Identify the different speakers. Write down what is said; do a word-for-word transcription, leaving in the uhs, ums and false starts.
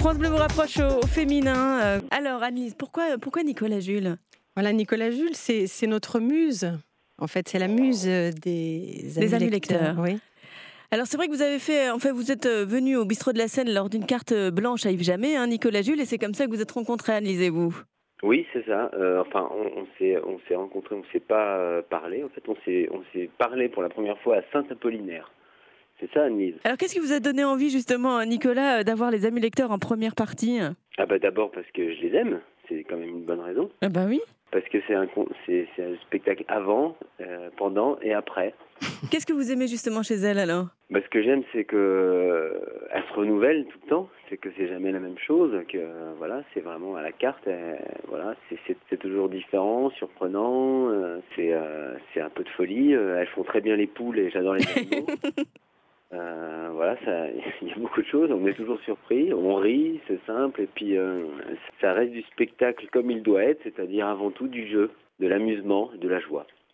Speaker 1: France Bleu vous rapproche au, au féminin. Euh, alors Annelise, pourquoi, pourquoi Nicolas Jules?
Speaker 2: Voilà, Nicolas Jules, c'est, c'est notre muse. En fait, c'est la muse des
Speaker 1: Des amis
Speaker 2: amis-lecteurs.
Speaker 1: lecteurs.
Speaker 2: Oui.
Speaker 1: Alors c'est vrai que vous avez fait, en fait, vous êtes venu au bistrot de la Seine lors d'une carte blanche à Yves Jamais, hein, Nicolas Jules, et c'est comme ça que vous êtes rencontrés, Annelise et vous.
Speaker 3: Oui, c'est ça. Euh, enfin, on, on s'est, on s'est rencontrés, on s'est pas euh, parlé. En fait, on s'est, on s'est parlé pour la première fois à Saint-Apollinaire. C'est ça, Annelise.
Speaker 1: Alors qu'est-ce qui vous a donné envie justement, Nicolas, d'avoir les amis lecteurs en première partie?
Speaker 3: Ah bah d'abord parce que je les aime. C'est quand même une bonne raison.
Speaker 1: Ah bah oui.
Speaker 3: Parce que c'est un, con- c'est, c'est un spectacle avant, euh, pendant et après.
Speaker 1: Qu'est-ce que vous aimez justement chez elle alors?
Speaker 3: Bah, ce que j'aime, c'est que euh, elle se renouvelle tout le temps. C'est que c'est jamais la même chose. Que euh, voilà, c'est vraiment à la carte. euh, voilà, c'est, c'est, c'est toujours différent, surprenant. euh, c'est, euh, c'est un peu de folie. euh, elles font très bien les poules et j'adore les animaux. Euh, voilà, ça, il y a beaucoup de choses. On est toujours surpris, on rit, c'est simple. Et puis, euh, ça reste du spectacle comme il doit être, c'est-à-dire avant tout du jeu, de l'amusement, de la joie.